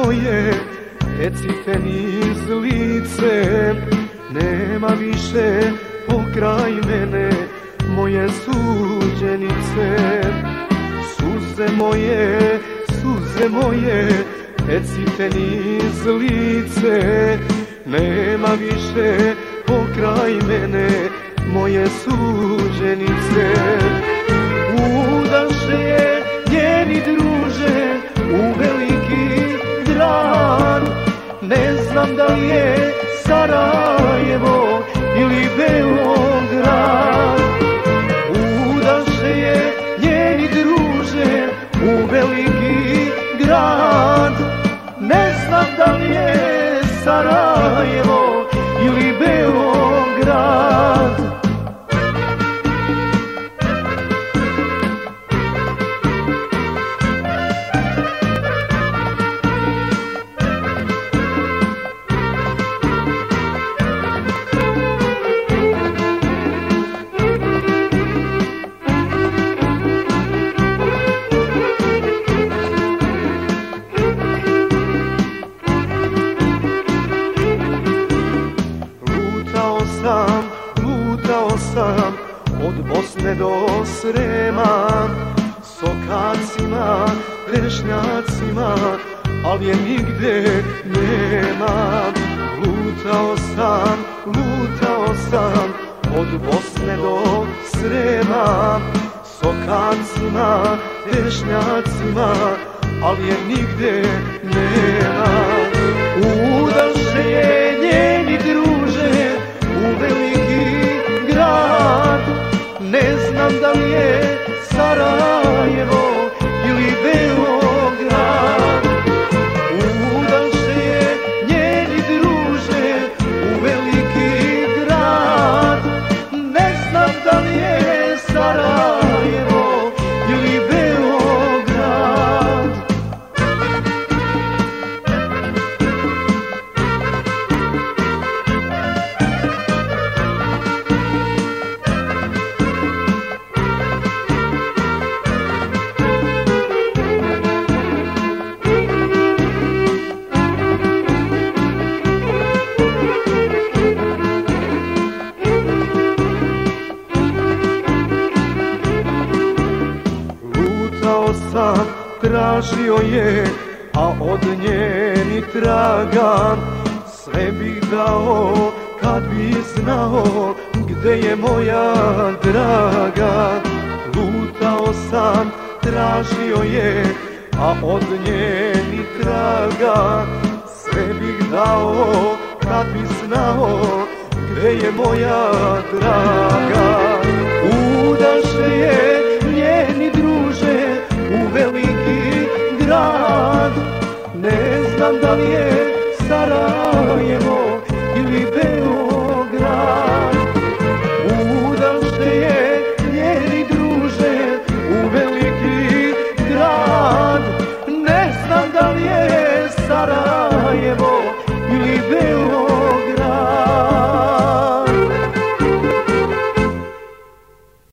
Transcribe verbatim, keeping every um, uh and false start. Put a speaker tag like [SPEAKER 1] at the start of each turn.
[SPEAKER 1] moje, recite niz lice. Nema više pokraj mene moje suđenice. Suze moje, suze moje, recite niz lice. Nema više pokraj mene moje suđenice. Udaše je njeni druže u veliki grad. Ne znam da li je Sarajevo ili Beograd. Udaše je njeni druže u veliki grad. Ne znam da li je Sarajevo ili Beograd. Lutao sam od Bosne do Srema, s okacima, vešnjacima, ali je nigde nema. Lutao sam, lutao sam od Bosne do Srema, s okacima, vešnjacima, ali je nigde nema. Udaše je njeni druže u veliki grad. Ne znam da li je Sarajevo ili Beograd. Udaše je njeni druže u veliki grad. Ne znam da li je Sarajevo ili Beograd. Lutao sam, tražio je, a od nje ni traga. Sve bih dao kad bi znao gde je moja draga. Lutao sam, tražio je, a od nje ni traga. Sve bih dao kad bi znao gde je moja draga. Udaše je njeni druže u veliki grad. Ne znam da li je Sarajevo ili Beograd.